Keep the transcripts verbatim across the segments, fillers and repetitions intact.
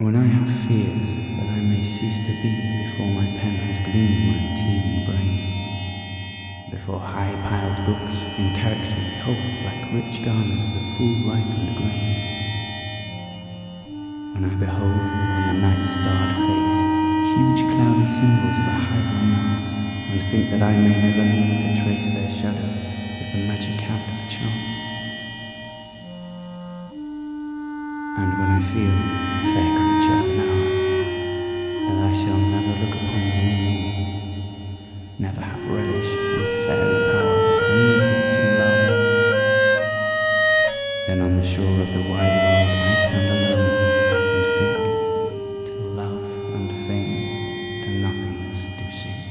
When I have fears that I may cease to be before my pen has gleaned my teeming brain, before high-piled books in character hold like rich garments that full ripened grain, when I behold on the night-starred face huge cloudy symbols of a higher mass, and think that I may never meet to trace their shadows with the magic hand of chance, and when I feel, fair creature of an hour, that I shall never look upon thee more, never have relish with fairy powers of new afflicting love, then on the shore of the wide world I stand alone and think, till love and fame to nothingness do sink.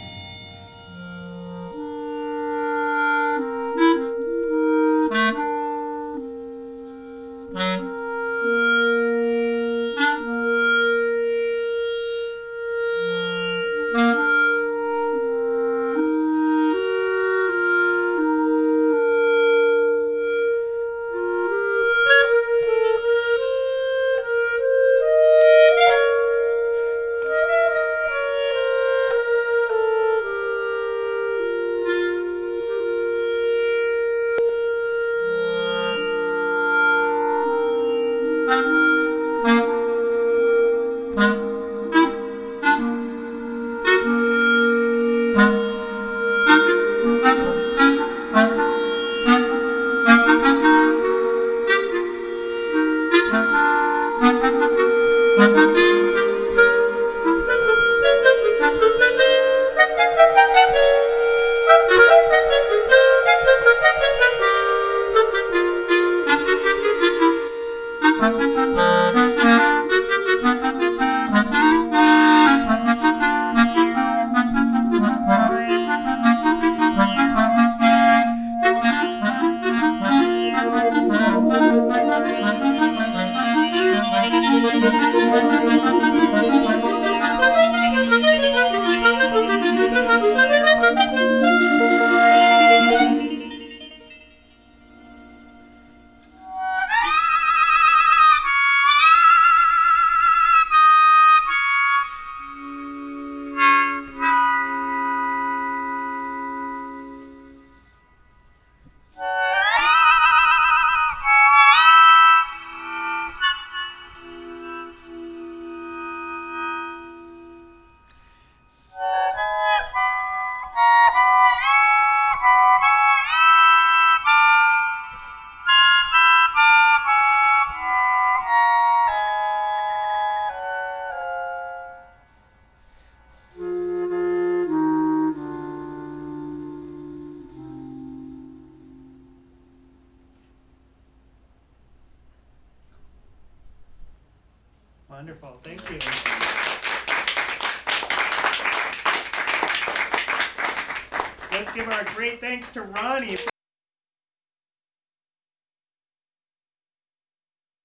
Wonderful, thank you. Let's give our great thanks to Ronnie.